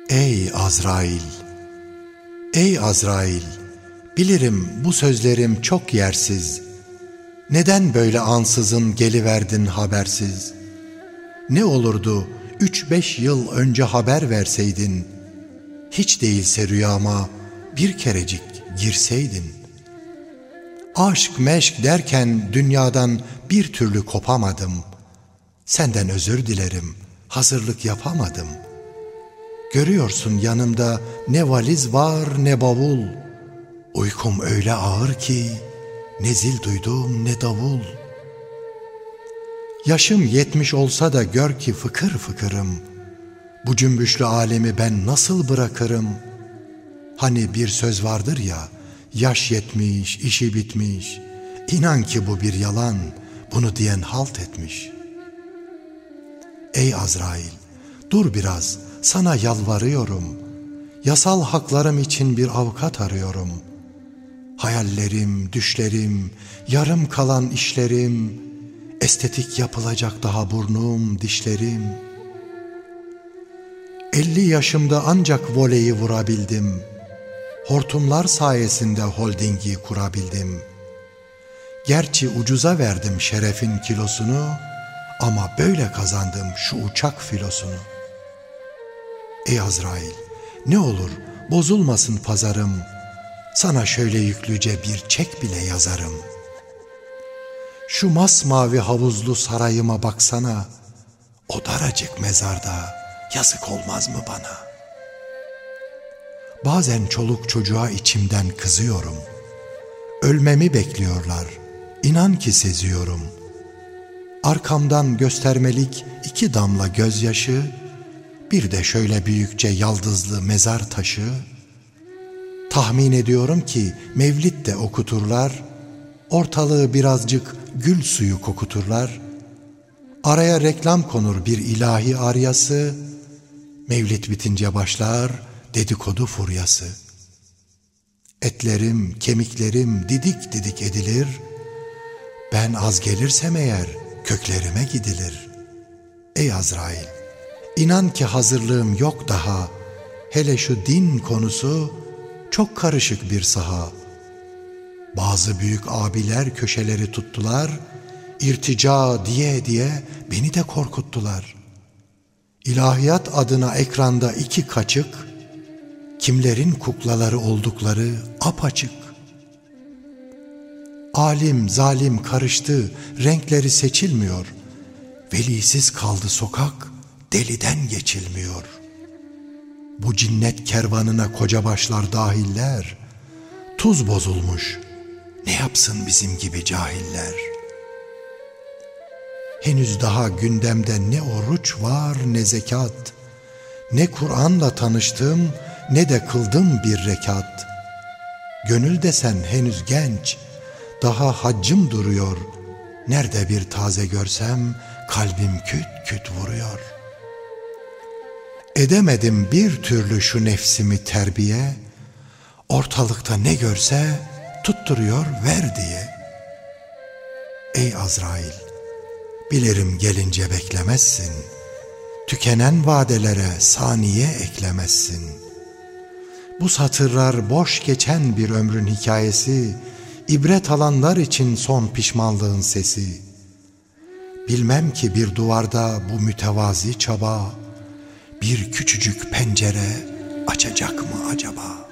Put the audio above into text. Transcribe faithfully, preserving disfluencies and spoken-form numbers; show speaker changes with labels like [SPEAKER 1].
[SPEAKER 1] Ey Azrail! Ey Azrail! Bilirim bu sözlerim çok yersiz. Neden böyle ansızın geliverdin habersiz? Ne olurdu üç beş yıl önce haber verseydin, hiç değilse rüyama bir kerecik girseydin. Aşk meşk derken dünyadan bir türlü kopamadım. Senden özür dilerim, hazırlık yapamadım. Görüyorsun yanımda ne valiz var ne bavul. Uykum öyle ağır ki ne zil duydum ne davul. Yaşım yetmiş olsa da gör ki fıkır fıkırım. Bu cümbüşlü alemi ben nasıl bırakırım? Hani bir söz vardır ya, yaş yetmiş, işi bitmiş. İnan ki bu bir yalan, bunu diyen halt etmiş. Ey Azrail, dur biraz, sana yalvarıyorum. Yasal haklarım için bir avukat arıyorum. Hayallerim, düşlerim, yarım kalan işlerim, estetik yapılacak daha burnum, dişlerim. Elli yaşımda ancak voleyi vurabildim. Hortumlar sayesinde holdingi kurabildim. Gerçi ucuza verdim şerefin kilosunu, ama böyle kazandım şu uçak filosunu. Ey Azrail, ne olur bozulmasın pazarım, sana şöyle yüklüce bir çek bile yazarım. Şu masmavi havuzlu sarayıma baksana, o daracık mezarda yazık olmaz mı bana? Bazen çoluk çocuğa içimden kızıyorum. Ölmemi bekliyorlar, inan ki seziyorum. Arkamdan göstermelik iki damla gözyaşı, bir de şöyle büyükçe yaldızlı mezar taşı. Tahmin ediyorum ki mevlid de okuturlar, ortalığı birazcık gül suyu kokuturlar. Araya reklam konur bir ilahi aryası, mevlid bitince başlar dedikodu furyası. Etlerim, kemiklerim didik didik edilir, ben az gelirsem eğer köklerime gidilir. Ey Azrail, inan ki hazırlığım yok daha, hele şu din konusu çok karışık bir saha. Bazı büyük abiler köşeleri tuttular, irtica diye diye beni de korkuttular. İlahiyat adına ekranda iki kaçık, kimlerin kuklaları oldukları apaçık. Alim zalim karıştı, renkleri seçilmiyor. Velisiz kaldı sokak, deliden geçilmiyor. Bu cinnet kervanına koca başlar dahiller, tuz bozulmuş, ne yapsın bizim gibi cahiller? Henüz daha gündemde ne oruç var ne zekat, ne Kur'an'la tanıştım ne de kıldım bir rekat. Gönül desen henüz genç, daha haccım duruyor. Nerede bir taze görsem kalbim küt küt vuruyor. Edemedim bir türlü şu nefsimi terbiye, ortalıkta ne görse tutturuyor ver diye. Ey Azrail, bilirim gelince beklemezsin, tükenen vadelere saniye eklemezsin. Bu satırlar boş geçen bir ömrün hikayesi, ibret alanlar için son pişmanlığın sesi. Bilmem ki bir duvarda bu mütevazi çaba, bir küçücük pencere açacak mı acaba?